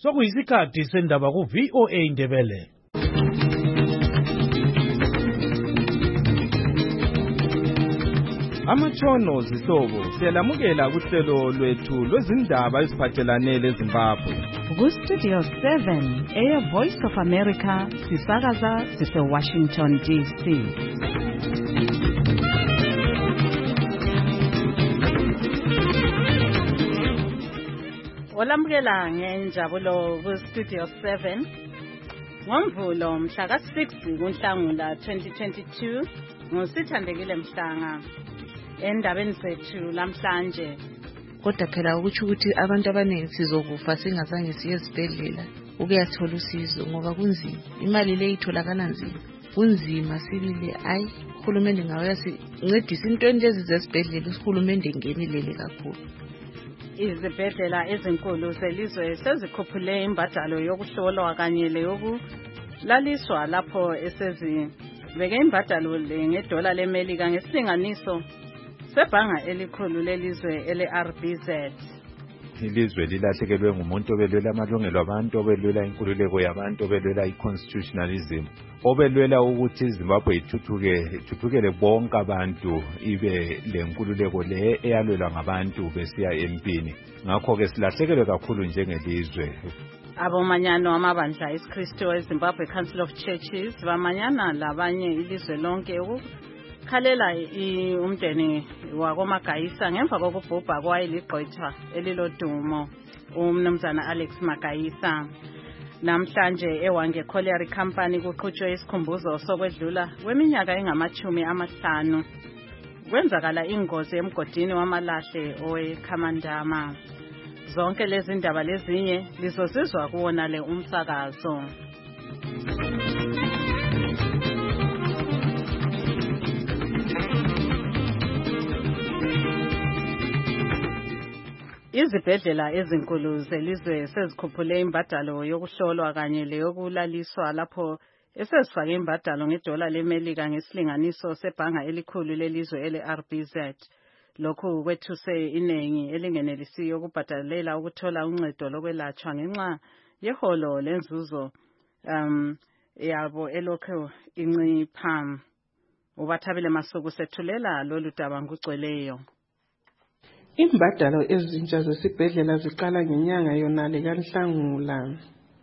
Sokuyisikhathi sendaba ku VOA Indebele. Amatshono zihlobo siyalamukela kuhlelo lwethu lwezindaba eziphathelane leZimbabwe. Ku-Studio 7 Air Voice of America sisakaza sise-Washington DC. Olamukela ngenjabulo ku-Studio 7 ngoMvulo mhla ka-6 kuNhlangula 2022 ngosithandekile Mhlanga. Endabeni zethu lamhlanje kodwa phela ukuthi abantu abaningi sizokufa singazange siye esibhedlela ukuyathola usizo ngoba kunzima, imali le itholakala nzima, kunzima sibile. Uhulumende ngawe yasincedisa intweni lezi zesibhedlela, uhulumende ngenilele kakhulu. Izibhedlela ezinkulu zelizwe sezikhuphule imbadalo yokuhlolwa kanye leyokulaliswa lapho esezibeke imbadalo ngedola leMelika ngesilinganiso sebhanga elikhulu lelizwe ele-RBZ. Ilizwe lilahlekelwe ngumuntu obelwela amalungelo abantu, obelwela inkululeko yabantu, obelwela i-constitutionalism, obelwela ukuthi iZimbabwe ithuthukele bonke abantu, ibe lenkululeko le eyalwelwa ngabantu besiya empini. Ngakho-ke silahlekelwe kakhulu njengelizwe. Abomanyano amabandla esikristu eZimbabwe Council of Churches bamanyana labanye ilizwe lonke ukukhalela umndeni wakoMagayisa ngemva kokubhubha kwayiligqwetha elilodumo umnumzana Alex Magayisa. Namhlanje eWange Colliery Company kuqhutshwe isikhumbuzo sokwedlula kweminyaka engama-50 kwenzakala ingozi emgodini wamalahle oweKhamandama. Zonke lezi ndaba lezinye lizozizwa kuwona le umsakazo. Izibhedlela ezinkulu zelizwe sezikhuphule imbadalo yokuhlolwa kanye leyokulaliswa lapho esezifake imbadalo ngedola leMelika ngesilinganiso sebhanga elikhulu lelizwe ele-RBZ. Lokhu kwethuse inengi elingenelisiyo ukubhadalela ukuthola uncedo lokwelatshwa ngenxa yeholo lenzuzo yabo elokhu incipha. Ubathabile Masuku sethulela lolu daba ngugcweleyo. Imbadalo ezintsha zesibhedlela ziqala ngenyanga yonale kaNhlangula.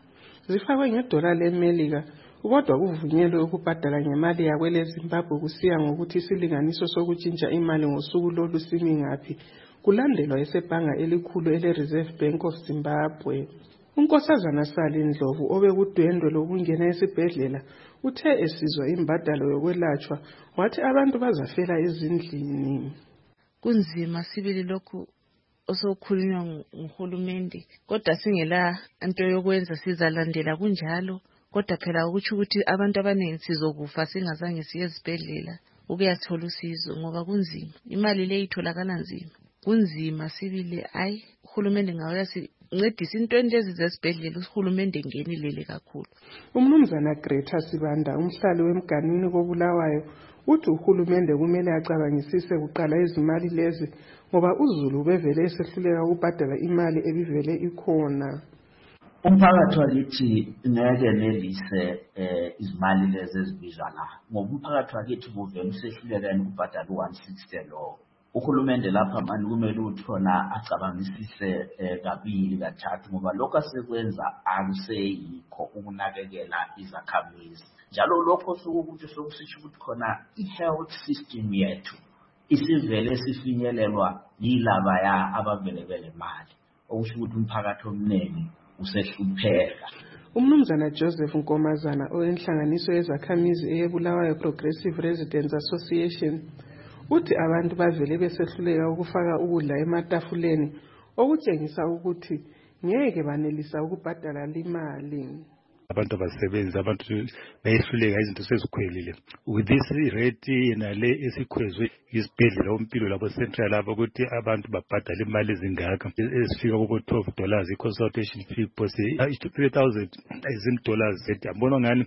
Zifakwe ngedola leMelika kodwa kuvunyelwe ukubhadala ngemali yakwele Zimbabwe kusiya ngokuthi isilinganiso sokutshintsha imali ngosuku lolu simi ngaphi, kulandelwa esebhanga elikhulu ele-Reserve Bank of Zimbabwe. Unkosazana Sali Ndlovu obekudwendwe lokungena esibhedlela uthe esizwa imbadalo yokwelatshwa wathi abantu bazafela ezindlini. Kunzima sibili lokhu osokhulunywa nguhulumende, kodwa singela into yokwenza sizalandela kunjalo. Kodwa phela ukuthi abantu abaningi sizokufa singazange siye esibhedlela ukuyathola usizo ngoba kunzima, imali le itholakala nzima, kunzima sibile. Uhulumende ngawe yasincedisa intweni lezi zesibhedlela, uhulumende ngenilele kakhulu. Umnumzana Greta Sibanda umhlali wemganwini koBulawayo uthi uhulumende kumele acabangisise kuqala izimali lezi ngoba uZulu bevele esehluleka ukubhadala imali ebivele ikhona. Umphakathi wakithi ngeke nelise izimali lezi ezibizwa la ngoba umphakathi wakithi buvele usehluleka ukubhadala u-160 lo. Uhulumende lapha manje kumele uthona acabangisise kabili kathathu ngoba lokho asekwenza akuseyikho ukunakekela izakhamizi. Njalo lokho sokuthi sokusisho ukuthi khona i-health system yethu isivele sifinyelelwa yilaba abavele belemali, okusho ukuthi umphakathi omningi usehlupheka. Umnumzana Joseph Nkomazana oyenhlanganiso yezakhamizi eyeBulawayo Progressive Residents Association uthi abantu bavele besehluleka ukufaka ukudla ematafuleni okutshengisa ukuthi ngeke banelisa ukubhadala imali. Abantu abasebenzi, abantu bayehluleka izinto sezikhwelile. With this rate nale esikhwezwe isibhedlela umpilo labo central labo ukuthi abantu babhadala imali ezingaka ezifika kubo $12 i-consultation fee posi $3,000 dollars. Yabona ngani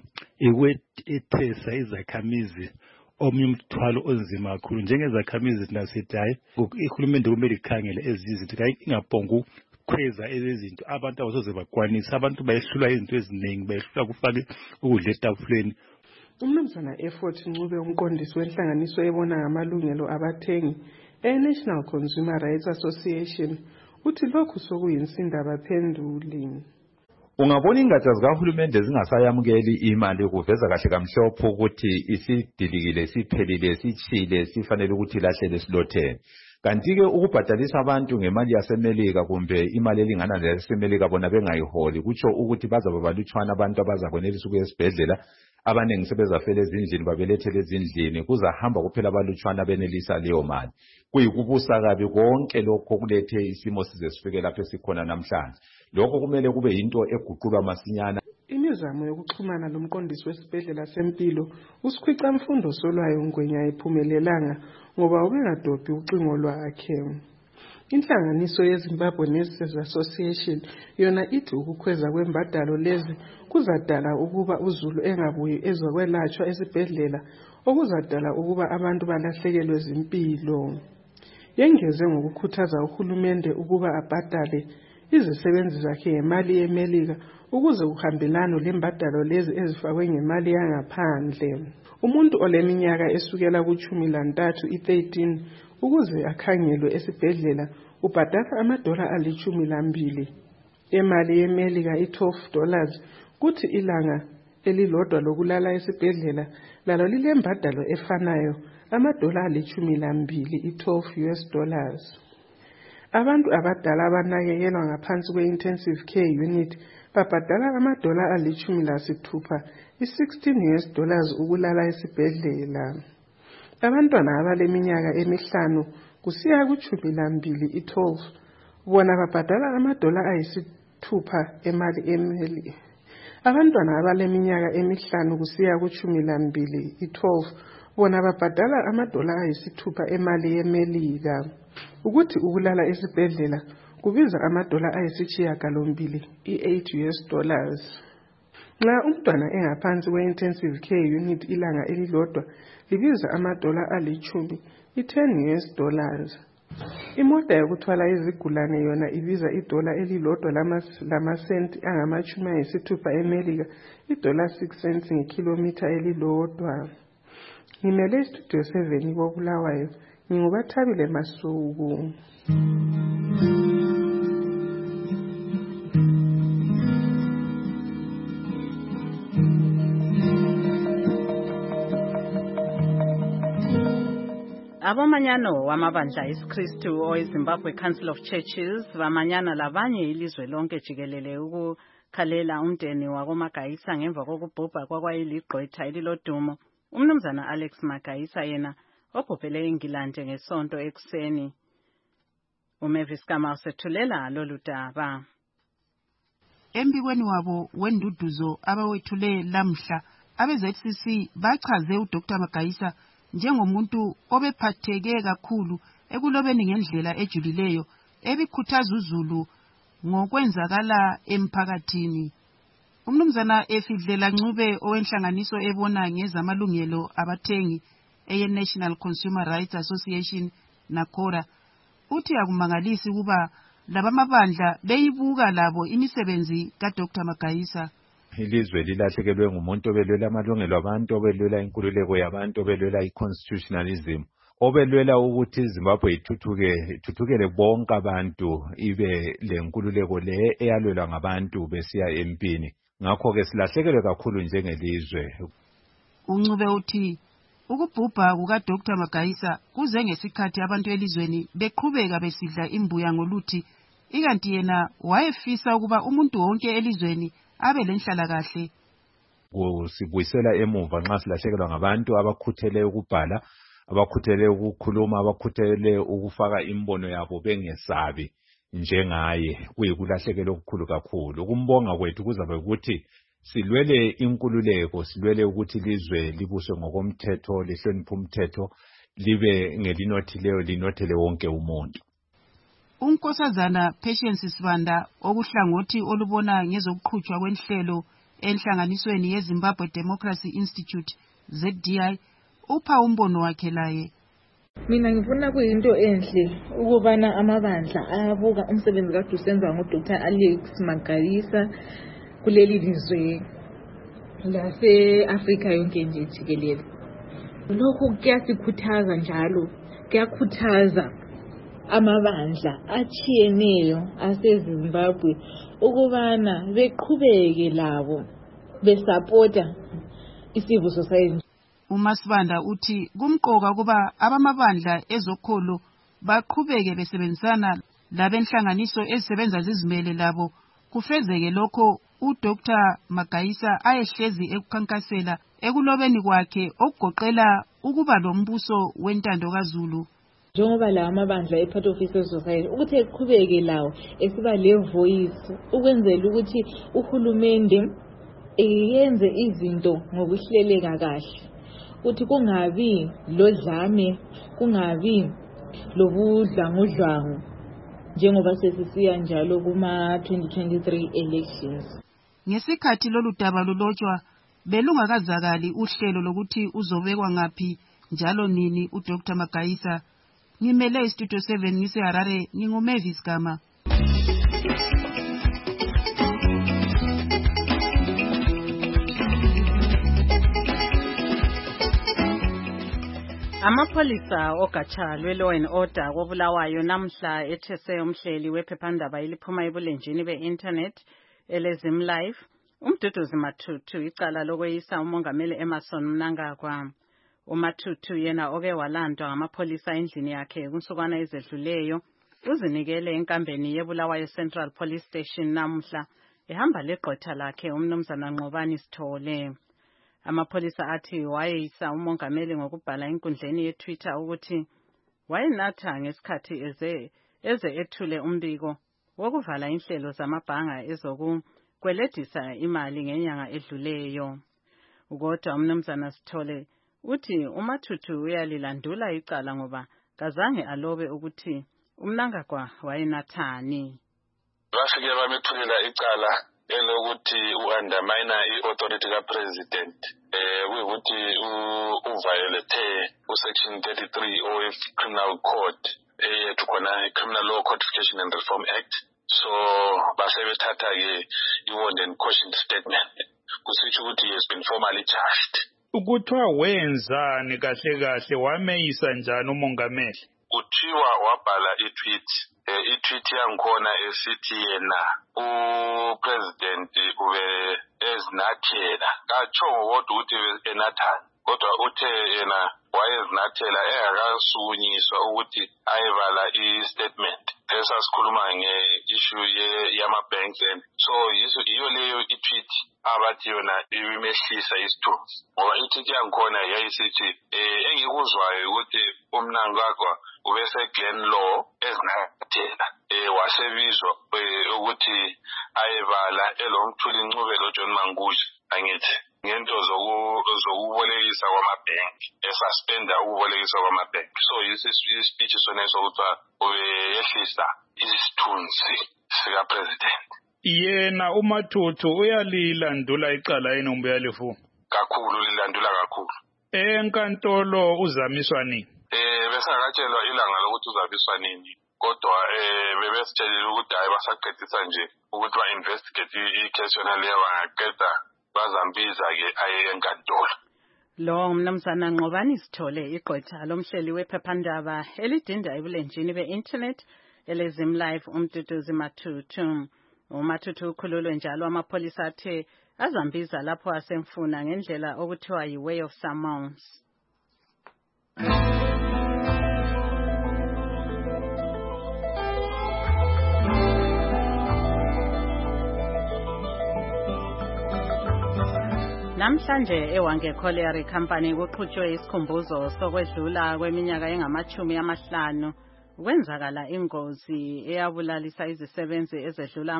ikwethesa izakhamizi omunye umthwalo onzima kakhulu njengezakhamizi thina sithi hayi ihulumende kumele ikhangele ezizinto ingabhonga ukukhweza ezinto abantu abasoze bakwanisa, abantu bayehlulwa izinto eziningi, bayehlulwa kufake ukudla etafuleni. Umnumzana Effort Ncube, umqondisi wenhlanganiso ebona ngamalungelo abathengi e-National Consumer Rights Association, uthi lokhu sokuyinsinda baphenduli. Ungabona ingatsha zikahulumende zingasayamukeli imali kuveza kahle kamhlophe ukuthi isidilikile, siphelile, sichile, sifanele ukuthi lahlele silotheni. Kanti ke ukubhadalisa abantu ngemali yasemelika kumbe imali elingana leyasemelika bona bengayiholi kutsho ukuthi bazaba balutshwana abantu abazakwenelisa ukuya esibhedlela, abaningi sebezafela ezindlini babelethele ezindlini, kuzahamba kuphela abalutshwana benelisa leyo mali. Kuyikubusa kabi konke lokho kulethe isimo size sifike lapho esikhona namhlanje. Lokho kumele kube yinto eguqulwa masinyana. Imizamo yokuxhumana lomqondisi wesibhedlela sempilo uSikhwica Mfundo Solwayo Ngwenya ayiphumelelanga ngoba ubengadobhi ucingo lwakhe. Inhlanganiso yeZimbabwe Nurses Association yona ithi ukukhweza kwembadalo lezi kuzadala ukuba uZulu engabuyi ezokwelatshwa esibhedlela, okuzadala ukuba abantu balahlekelwe zimpilo. Yengeze ngokukhuthaza uhulumende ukuba abhadale izisebenzi zakhe ngemali yemelika ukuze kuhambelane lembadalo lezi ezifakwe ngemali yangaphandle. Umuntu oleminyaka esukela ku-13 i-13 ukuze akhangelwe esibhedlela ubhadala amadola ali-12. Imali yemelika $12 kuthi ilanga elilodwa lokulala esibhedlela lalo lilembadalo efanayo amadola ali-12 $12. Abantu abadala abanakekelwa ngaphansi kwe-intensive care unit babhadala amadola ali-16 $16 ukulala esibhedlela. Abantwana abaleminyaka emihlanu kusiya ku-12 12 bona babhadala amadola ayisithupha emali emeli. Abantwana abaleminyaka emihlanu kusiya ku-12 12 bona babhadala amadola ayisithupha emali yemelika. Ukuthi ukulala esibhedlela kubiza amadola ayisishiyagalombili $8. Nxa umntwana engaphansi kwe-intensive care unit ilanga elilodwa libiza amadola ali-10 $10. Imota yokuthwala izigulane yona ibiza idola elilodwa lamasenti angama-60 emelika, $6 cents ngekhilomitha elilodwa. Ngimele istudio 7 koBulawayo, nginguBathabile Masuku. Abomanyano wamabandla isiKristu oweZimbabwe Council of Churches bamanyana labanye ilizwe lonke jikelele ukukhalela umndeni wakoMagayisa ngemva kokubhubha kwakwayiliqwetha elilodumo umnumzana Alex Magayisa yena obhubhele eNgilandi ngesonto ekuseni. uMavis Kama usethulela lolu daba. Embikweni wabo wenduduzo abawethule lamhla abe-ZCC bachaze uDr Magayisa njengomuntu obephatheke kakhulu ekulobeni ngendlela ejulileyo ebikhuthaza uZulu ngokwenzakala emphakathini. Umnumzana Efidlela Ncube owenhlanganiso ebona ngezamalungelo abathengi eye-National Consumer Rights Association NACORA uthi akumangalisi kuba labamabandla beyibuka labo imisebenzi kaDr Magayisa. Ilizwe lilahlekelwe ngumuntu obelwela amalungelo abantu, obelwela inkululeko yabantu, obelwela i-constitutionalism, obelwela ukuthi iZimbabwe ithuthukele bonke abantu, ibe lenkululeko le eyalwelwa ngabantu besiya empini. Ngakho-ke silahlekelwe kakhulu njengelizwe. Uncube uthi ukubhubha kukaDr Magayisa kuze ngesikhathi abantu elizweni beqhubeka besidla imbuya ngoluthi, ikanti yena wayefisa ukuba umuntu wonke elizweni abe lenhlala kahle. Sibuyisela emuva nxa silahlekelwa ngabantu abakhuthele ukubhala, abakhuthele ukukhuluma, abakhuthele ukufaka imbono yabo bengesabi njengaye. Kuyikulahlekelwa okukhulu kakhulu. Ukumbonga kwethu kuzabe ukuthi silwele inkululeko, silwele ukuthi ilizwe libuswe ngokomthetho, lihloniphe umthetho, libe ngelinothileyo, linothele wonke umuntu. Unkosazana Patience Sibanda okuhlangothi olubona ngezokuqhutshwa kwenhlelo enhlanganisweni yeZimbabwe Democracy Institute ZDI upha umbono wakhe laye. Mina ngifuna kuyinto enhle ukubana amabandla ayabuka umsebenzi kade usenziwa nguDr Alex Magayisa kuleli lizwe lase-Afrika yonke nje jikelele. Lokhu kuyasikhuthaza njalo, kuyakhuthaza amabandla achiyeneyo aseZimbabwe ukubana beqhubeke labo besupporta i-civil society. uMasibanda uthi kumqoka kuba abamabandla ezokholo baqhubeke besebenzisana labenhlanganiso ezisebenza zizimele labo kufezeke lokho uDr Magayisa ayehlezi ekukhankasela ekulobeni kwakhe okugoqela ukuba lombuso wentando kaZulu. Njengoba la amabandla e-part of civil society ukuthi eqhubeke lawo esiba le voice ukwenzela ukuthi uhulumende yenze izinto ngokuhleleka kahle, ukuthi kungabi lodlame, kungabi lobudlangudlangu njengoba sesisiya njalo kuma 2023 elections. Ngesikhathi lolu daba lulotshwa belungakazakali uhlelo lokuthi uzobekwa ngaphi njalo nini uDr Magayisa. Ngimele Studio 7 ngiseHarare, nginguMavis Gama. Amapholisa ogatsha lwe-Law and Order koBulawayo namhla ethese umhleli wephephandaba eliphuma ebulenjini be-internet eleZim Live uMduduzi Mathuthu icala lokweyisa umongameli Emmerson Mnangagwa. uMathuthu yena oke walandwa ngamapholisa endlini yakhe kunsukwana ezedluleyo uzinikele enkambeni yeBulawayo Central Police Station namhla ehamba legqwetha lakhe umnumzana Nqobani Sithole. Amapholisa athi wayeyisa umongameli ngokubhala enkundleni yeTwitter ukuthi wayenatha ngesikhathi eze ethule umbiko wokuvala inhlelo zamabhanga ezokukweledisa imali ngenyanga edluleyo. Kodwa umnumzana Sithole uthi uMathuthu uyalilandula icala ngoba kazange alobe ukuthi uMnangagwa wayenathani. Bafike bamethulela icala elokuthi u-undermine i-authority ka-president ukuthi uviolate u-section 33 of-criminal code eyethu khona i-Criminal Law Codification and Reform Act. So basebethatha-ke i-warned and cautioned statement kusitsho ukuthi he has been formally charged. Ukuthiwa wenzani kahle kahle wameyisa njani umongameli? Kuthiwa wabhala i-tweet yangikhona esithi yena u-president ube ezinathela katsho kodwa ukuthi enathani kodwa uthe yena wayezinathela engakasukunyiswa ukuthi ayebala i-statement esasikhuluma nge-issue yama-banks and so yiyo leyo i-tweet abathi yona ibimehlisa isithunzi ngoba i-tweet yangikhona yayisithi engikuzwayo ukuthi uMnangagwa ubese-Glen Law ezinathela wasebizwa ukuthi ayebala elomthula incubelo John Mangusha angithi ngento zokubolekisa kwamabhenki esuspenda ukubolekisa kwamabhenki so ispeech sona sokuthiwa ubeyehlisa isithunzi sika-president. Yena uMathuthu uyalilandula icala yini umbe yalifuna? Kakhulu lilandula kakhulu. Enkantolo uzamiswa nini? Besakatshelwa ilanga lokuthi uzamiswa nini kodwa bebesitshelile ukuthi hayi basaqedisa nje ukuthi ba-investigate i-case yona leyo bangaqeda bazambiza-ke aye enkantolo. Lo umnumzana Nqobani Sithole igqwetha lomhleli wephephandaba elidinda ebulenjini be-internet eleZim Live uMduduzi Mathuthu. uMathuthu ukhululwe njalo amapholisa athe azambiza lapho asemfuna ngendlela okuthiwa yi-way of summons. Namhlanje eWange Colliery Company kuqhutshwe isikhumbuzo sokwedlula kweminyaka engama-50 kwenzakala ingozi eyabulalisa izisebenzi ezedlula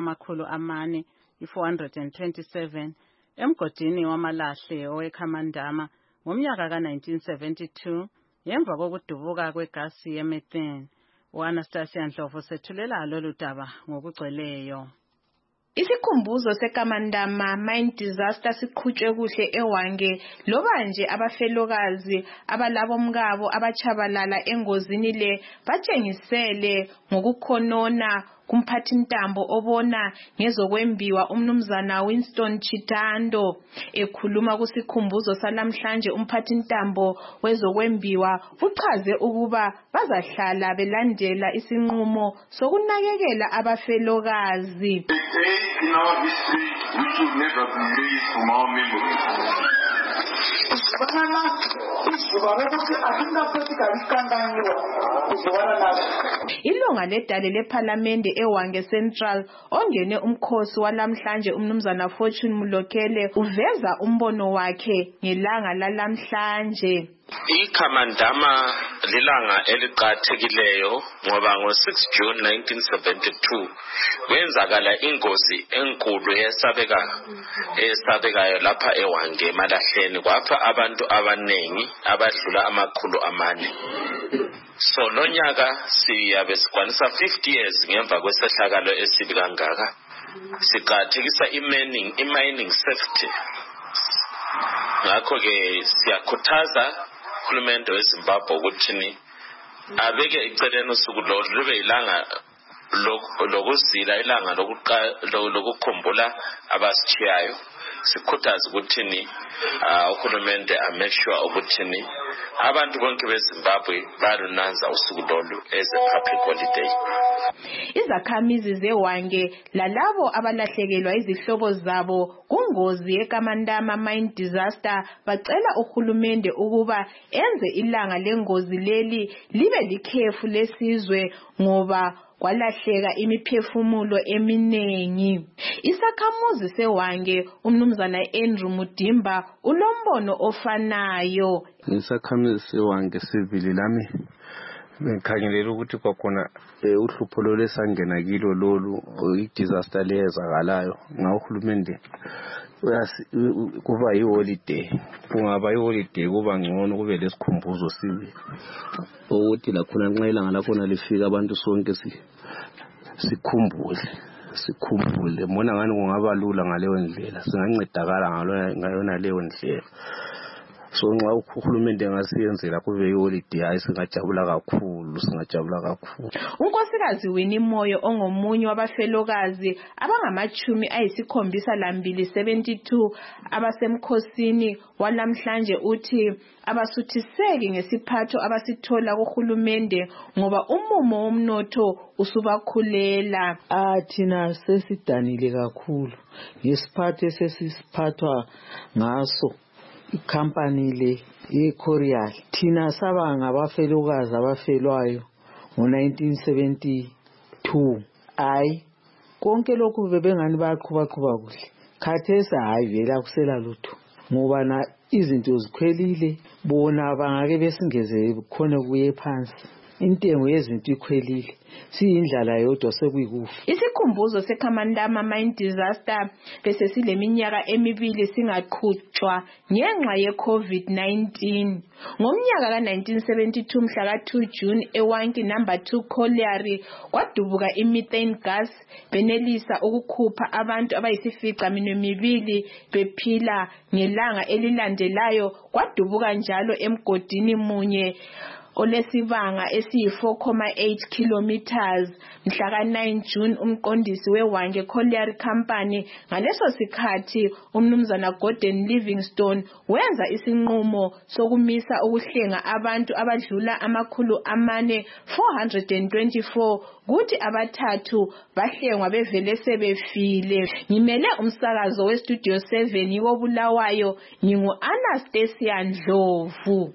427 emgodini wamalahle oweKhamandama ngomnyaka ka-1972 ngemva kokudubuka kwegasi yemethane. U-Anastasia Ndlovu sethulela lolu daba ngokugcweleyo. Isikhumbuzo seKamandama Mine Disaster siqhutshwe kuhle eHwange loba nje abafelokazi abalabomkabo abachabalala engozini le batshengisele ngokukhonona kumphathintambo obona ngezokwembiwa umnumzana Winston Chitando. Ekhuluma kusikhumbuzo salamhlanje umphathintambo wezokwembiwa uchaze ukuba bazahlala belandela isinqumo sokunakekela abafelokazi. In our history, which will never be erased from our memory. Ilunga ledale lephalamende eHwange Central ongene umkhosi walamhlanje umnumzana Fortune Mulokele uveza umbono wakhe ngelanga lalamhlanje. IKamandama lilanga eliqhathekileyo ngoba ngo-6 June 1972 kwenzakala ingozi enkulu esabekayo lapha eHwange Malahleni kwapha abantu abanengi abadlula 400. So lonyaka siyabe sikwanisa 50 years ngemva kwesehlakalo esibi kangaka. Siqhathekisa i-mining safety. Ngakho ke siyakhuthaza uHulumende weZimbabwe ukuthi abeke eceleni usuku lube ilanga lokuzila, ilanga lokukhumbula abasitshiyayo. Sikhuthaza ukuthi uHulumende make sure ukuthi abantu bonke beZimbabwe balunanza usuku lolu as a public holiday. Izakhamizi zeHwange lalabo abalahlekelwa izihlobo zabo kungozi yeKamandama Mine Disaster bacela uHulumende ukuba enze ilanga lengozi leli libe likhefu lesizwe ngoba kwalahleka imiphefumulo eminengi. Isakhamuzi seHwange umnumzana Andrew Mudimba ulombono ofanayo. Isakhamuzi seHwange sivili lami ngikhangelela ukuthi kwakhona uhlupho lolesangena kilo lolu i-disaster leyezakalayo ngawuHulumende kuba yi-holiday. Kungaba yi-holiday kuba ngcono kube lesikhumbuzo sibi ukuthi lakhona nxa ilanga lakhona lifika abantu sonke sikhumbule. Mbona ngani kungaba lula ngaleyo ndlela, singancedakala ngayona leyo ndlela. So nxa uHulumende ngasiyenzela kube yi-holiday hayi singajabula kakhulu. Unkosikazi Winnie Moyo ongomunye wabafelokazi abangama-72 abasemkhosini walamhlanje uthi abasuthiseki ngesiphatho abasithola kuHulumende ngoba umumo womnotho usubakhulela. Thina sesidanile kakhulu ngesiphatho esesiphathwa ngaso ikhampani le yeCorial. Thina saba ngabafelokazi abafelwayo ngo-1972. Hayi konke lokhu bebengani bayaqhuba kuhle. Khathesi hayi vela kusela lutho ngoba na izinto zikhwelile, bona bangake besingeze khona kuye phansi. Intengo yezinto ikhwelile, siyindlala yodwa sekuyikufa. Isikhumbuzo seKamandama Mine Disaster bese sileminyaka 2 singaqhutshwa ngenxa ye-COVID-19. Ngomnyaka ka-1972 mhla ka-2 June eWanki number 2 Colliery kwadubuka i-methane gas benelisa ukukhupha abantu abayisi-2 bephila. Ngelanga elilandelayo kwadubuka njalo emgodini munye olesibanga esiyi-4.8 kilometers. Mhla ka-9 June umqondisi weHwange Colliery Company ngaleso sikhathi umnumzana Gordon Livingstone wenza isinqumo sokumisa ukuhlenga abantu abadlula 424 kuthi abathathu bahlengwa bevele sebefile. Ngimele umsakazo weStudio 7 yikoBulawayo ngingu-Anastasia Ndlovu.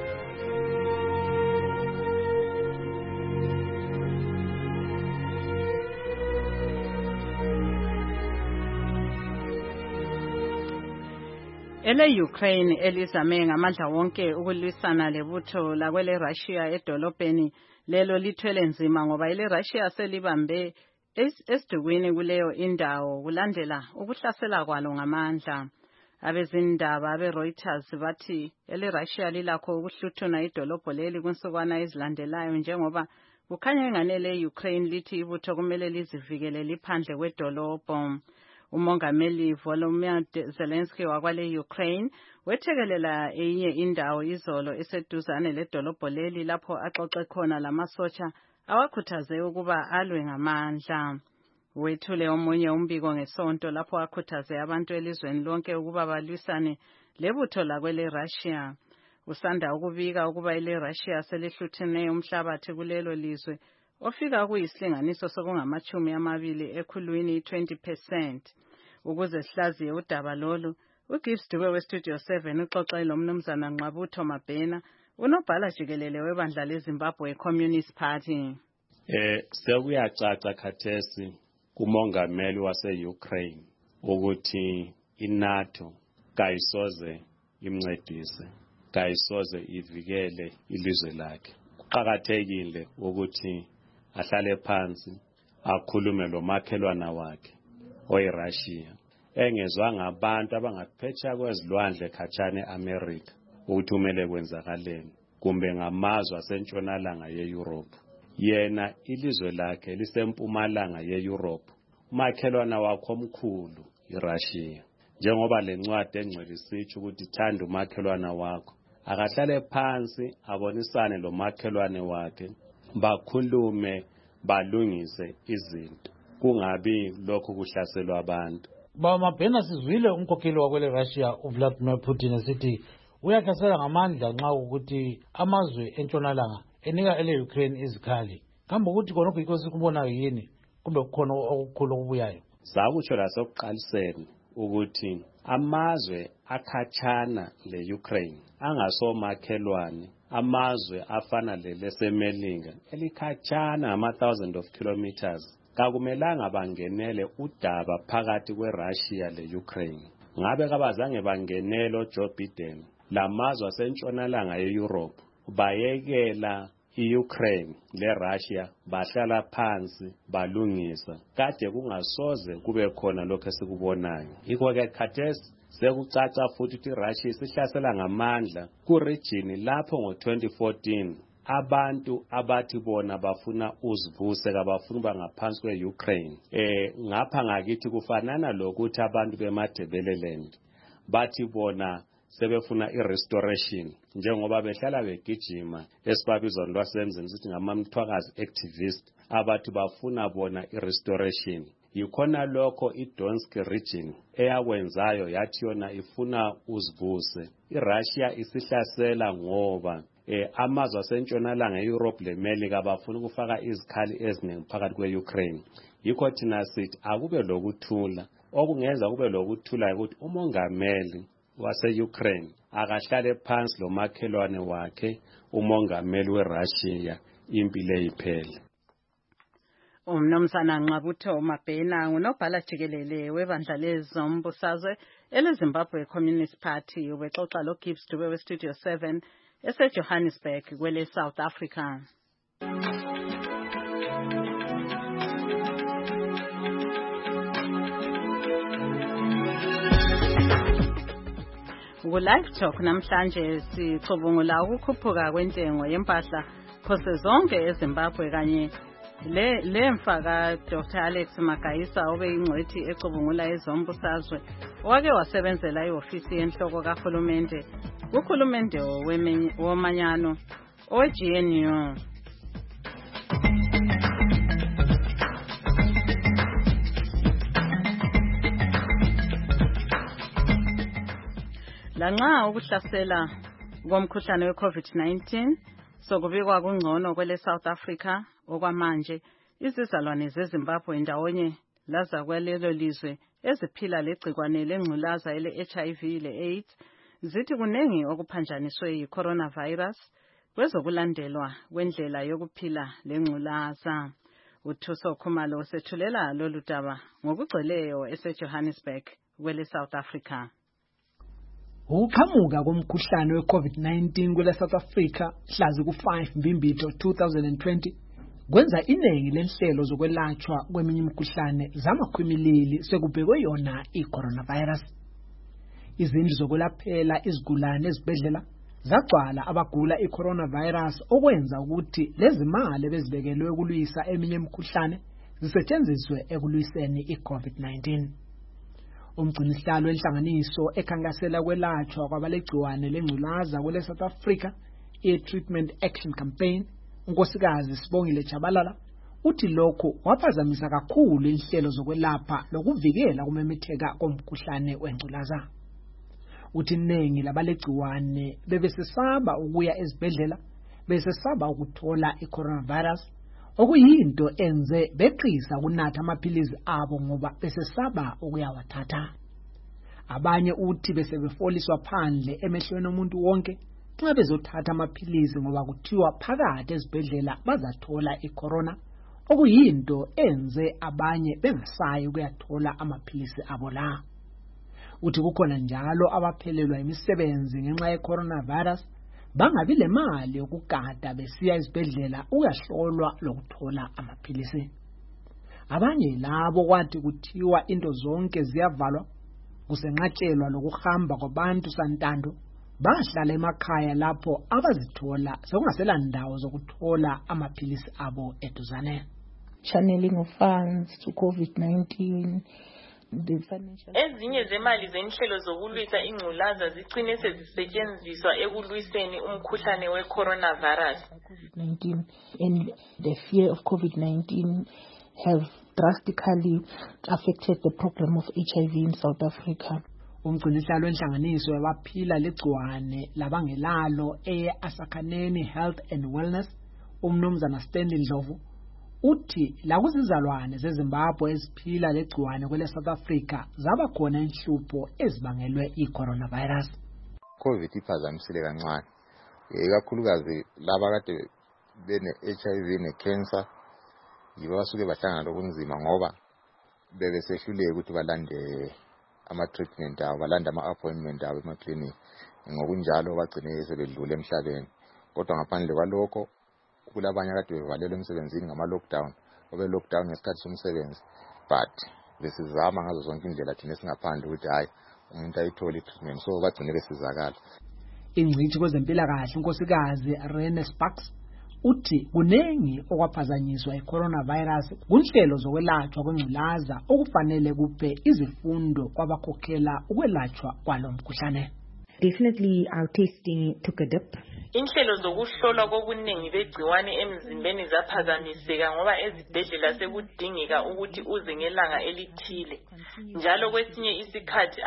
Ele-Ukraine elizame ngamandla wonke ukulwisana lebutho lakwele Russia edolobheni lelo lithwele nzima ngoba ile-Russia selibambe esidukwini kuleyo indawo kulandela ukuhlasela kwalo ngamandla. Abezindaba beReuters bathi ele-Russia lilakho ukuhluthuna idolobho leli kunsukwana ezilandelayo njengoba kukhanya enganele Ukraine lithi ibutho kumele lizivikele liphandle kwedolobho. Umongameli Volodymyr Zelensky wakwale Ukraine wethekelela enye indawo izolo eseduzane ledolobho leli lapho axoxe khona lamasotsha awakhuthaze ukuba alwe ngamandla. Wethule omunye umbiko ngesonto lapho akhuthaze abantu elizweni lonke ukuba balwisane lebutho lakwele Russia. Usanda ukubika ukuba ile Russia selihluthene umhlabathi kulelo lizwe ofika kuyisilinganiso sokungamachumi ekhulwini 20%. Ukuze sihlaziye udaba lolu, uGibbs Dube weStudio 7 uxoxe lo mnumzana Nqabutho Mabhena, unobhala jikelele webandla leZimbabwe Communist Party. Sekuyacaca khathesi kumongameli wase-Ukraine ukuthi iNATO kayisoze imncedise, kayisoze ivikele ilizwe lakhe. Kuqakathekile ukuthi ahlale phansi akhulume lo makhelwana wakhe oyiRussia, engezwa ngabantu abangaphetsheya kwezilwandle khatshana eAmerica ukuthi kumele kwenzakaleni, kumbe ngamazwe asentshonalanga yeEurope. Yena ilizwe lakhe lisempumalanga yeEurope, umakhelwana wakhe omkhulu iRussia. Njengoba lencwadi engcwele isitsho ukuthi thanda umakhelwana wakho, akahlale phansi abonisane lo makhelwane wakhe, bakhulume balungise izinto, kungabi lokho kuhlaselwa abantu. Baba Mabhena, sizwile umkhokheli wakwele Russia uVladimir Putin esithi uyahlasela ngamandla nxa ukuthi amazwe entshonalanga enika ele Ukraine izikhali. Kambe ukuthi khona yikho sikubonayo yini kumbe kukhona okukhulu okubuyayo? Sakutsho lasokuqaliseni ukuthi amazwe akhatshana le-Ukraine angasomakhelwane, amazwe afana lesemelinga elikhatshana ama-1000 of kilometers, kakumelanga bangenele udaba phakathi kweRussia le-Ukraine. Ngabe kabazange bangenele uJoe Biden lamazwe asentshonalanga yeEurope, bayekela iUkraine leRussia, bahlala phansi balungisa, kade kungasoze kube khona lokho esikubonayo. Yikho-ke khathesi sekucaca futhi ukuthi iRussia isihlasela ngamandla kuregini lapho ngo-2014 abantu abathi bona bafuna uzivuse, kabafuna uba ngaphansi kwe-Ukraine. Ngapha ngakithi kufanana lokuthi abantu beMadebeleland bathi bona sebefuna i-restoration, njengoba behlala begijima esibabizweni lwasemzini sithi ngamamthwakazi activist, abathi bafuna bona i-restoration. Yikhona lokho iDonetsk region eyakwenzayo yathi yona ifuna uzivuse. iRussia isihlasela ngoba amazwe asentshonalanga eEurope leMelika bafuna ukufaka izikhali eziningi phakathi kwe-Ukraine. Yikho thina sithi akube lokuthula, okungenza kube lokuthula ukuthi umongameli wase-Ukraine akahlale phansi lo makhelwane wakhe umongameli weRussia impilo eyiphele. Umnumzana Nqabutho Mabhena unobhala jikelele webandla lezombusazwe eleZimbabwe Communist Party ubexoxa loGibbs Dube weStudio 7 eseJohannesburg kwele South Africa. Ku-Live Talk namhlanje sicubungula ukukhuphuka kwentengo yempahla phose zonke eZimbabwe kanye lemfa kaDr Alex Magayisa obeyingcwethi ecubungula ezombusazwe wake wasebenzela ihofisi yenhloko kahulumende kuhulumende womanyano oGNU. Lanxa ukuhlasela komkhuhlane we-COVID-19 sokubikwa kungcono kwele South Africa okwamanje, izizalwane zeZimbabwe ndawonye laza kwalelo lizwe eziphila legcikwane lengculaza ele-HIV le-AIDS zithi kunengi okuphanjaniswe yi-coronavirus kwezokulandelwa kwendlela yokuphila lengculaza. uThuso Khumalo sethulela lolu daba ngokugcweleyo eseJohannesburg kwele South Africa. Ukuqhamuka komkhuhlane we-COVID-19 kwele South Africa mhlazi ku-5 Mbimbitho 2020 kwenza iningi lenhlelo zokwelatshwa kweminye imikhuhlane zamakhwimilili sekubhekwe yona i-coronavirus. Izindlu zokwelaphela izigulane ezibhedlela zagcwala abagula i-coronavirus okwenza ukuthi lezi mali bezibekelwe ukulwisa eminye imikhuhlane zisetshenziswe ekulwiseni i-COVID-19. Umgcinisihlalo wenhlanganiso ekhankasela kwelatshwa kwabalegciwane lengculaza kwele South Africa, i-Treatment Action Campaign, unkosikazi Sibongile Chabalala, uthi lokho waphazamisa kakhulu inhlelo zokwelapha lokuvikela kumemetheka komkhuhlane wengculaza. Uthi iningi labalegciwane bebesesaba ukuya ezibhedlela, besesaba ukuthola i-coronavirus, okuyinto enze beqisa ukunatha amaphilizi abo ngoba besesaba ukuyawathatha. Abanye uthi besebefoliswa phandle emehlweni omuntu wonke nxa bezothatha amaphilizi ngoba kuthiwa phakathi ezibhedlela bazathola i-corona, okuyinto enze abanye bengasayi ukuyathola amaphilizi abo la. Uthi kukhona njalo abaphelelwa imisebenzi ngenxa ye-coronavirus bangabi le mali yokugada besiya ezibhedlela uyahlolwa lokuthola amaphilisi. Abanye labo kwathi kuthiwa into zonke ziyavalwa, kusenqatshelwa lokuhamba kwabantu santando, bahlala emakhaya lapho abazithola sekungasela ndawo zokuthola amaphilisi abo eduzane. Channeling of funds to COVID-19. Ezinye zemali zenhlelo zokulwisa ingculaza zigcine sezisetshenziswa ekulwiseni umkhuhlane we-coronavirus. COVID-19 and the fear of COVID-19 have drastically affected the program of HIV in South Africa. Umgcinisihlalo wenhlanganiso yabaphila legciwane labangelalo e-Asakhaneni Health and Wellness, umnumzana Stanley Ndlovu, uthi la kuzizalwane zeZimbabwe eziphila legciwane kwele South Africa zaba khona inhlupho ezibangelwe i-coronavirus. COVID iphazamisile kancane, ikakhulukazi laba kade bene-HIV ne-cancer yibo basuke bahlangana lokunzima ngoba bebesehluleka ukuthi balande ama-treatment abo, balande ama-appointment abo emaklinikhi, ngokunjalo bagcine sebedlula emhlabeni. Kodwa ngaphandle kwalokho kulabanye kade bevalelwe emsebenzini ngama-lockdown, lockdown ngesikhathi somsebenzi, but besizama ngazo zonke indlela thina singaphandle ukuthi hayi umuntu ayithole i-treatment, so bagcine besizakala. Ingcitshi kwezempilakahle unkosikazi Rene Sparks uthi kunengi okwaphazanyiswa i-coronavirus kunhlelo zokwelatshwa kwengculaza okufanele kuphe izifundo kwabakhokhela ukwelatshwa kwalomkhuhlane. Definitely our testing took a dip. Inhlelo zokuhlolwa kobuningi begciwane emzimbeni zaphazamiseka ngoba ezibhedlela sekudingeka ukuthi uze ngelanga elithile. Njalo kwesinye isikhathi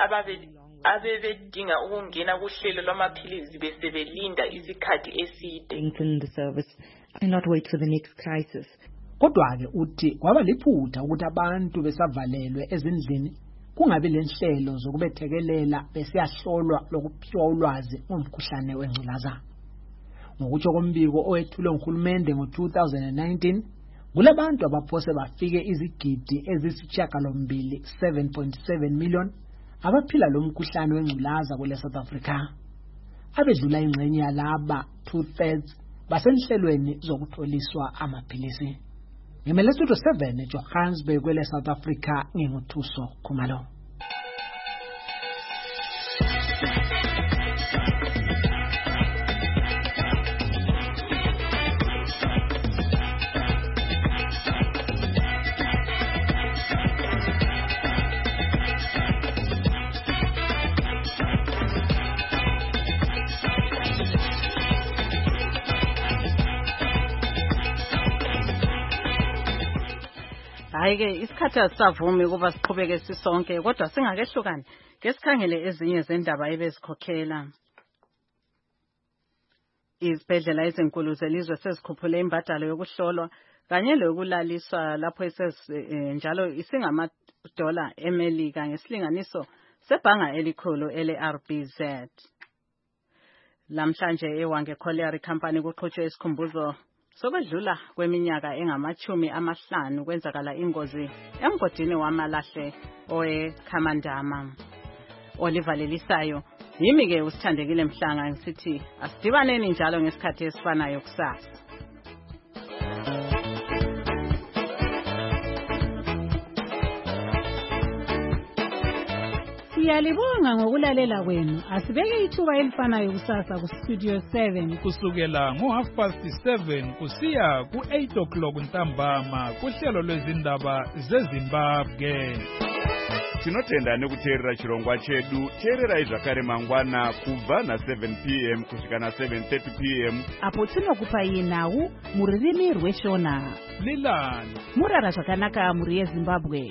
abebedinga ukungena kuhlelo lwamaphilizi besebelinda isikhathi eside. In the service and not wait for the next crisis. Kodwa-ke uthi kwaba liphutha ukuthi abantu besavalelwe ezindlini kungabi lenhlelo zokubethekelela besiyahlolwa lokuphiwa ulwazi ngomkhuhlane wengculaza. Ngokutsho kombiko owethulwe nguhulumende ngo-2019, kulabantu abaphose bafike izigidi ezisishiyagalombili 7.7 million abaphila lo mkhuhlane wengculaza kwele South Africa. Abedlula ingxenye yalaba 2/3 basenhlelweni zokutholiswa amaphilisi. Ngimele Studio 7 eJohannesburg kwele South Africa, nginguthuso Khumalo. Hayi-ke isikhathi asisavumi ukuba siqhubeke sisonke, kodwa singakehlukani ngesikhangele ezinye zendaba ebezikhokhela. Izibhedlela ezinkulu zelizwe sezikhuphule imbadalo yokuhlolwa kanye lokulaliswa lapho njalo isingama-$1 eMelika ngesilinganiso sebhanga elikhulu ele-RBZ. Lamhlanje eWange Colliery Company kuqhutshwe isikhumbuzo sokwedlula kweminyaka engama-50 kwenzakala ingozi emgodini wamalahle oweKhamandama. Oliver Lelisayo, yimi-ke usithandekile Mhlanga ngisithi asidibaneni njalo ngesikhathi esifanayo kusasa. Siyalibonga ngokulalela kwenu. Asibeke ithuba elifanayo kusasa ku Studio 7 kusukela ngo7:30 kusiya ku8 ntambama kuhlelo lwezindaba zeZimbabwe. Tinotenda nekuteerera chirongwa chedu. Teererai zvakare mangwana kubva na7 p.m. kusvika na7:30 p.m. apo tinokupai nhau mururimi rweshona. Lilani murara zvakanaka muri yeZimbabwe.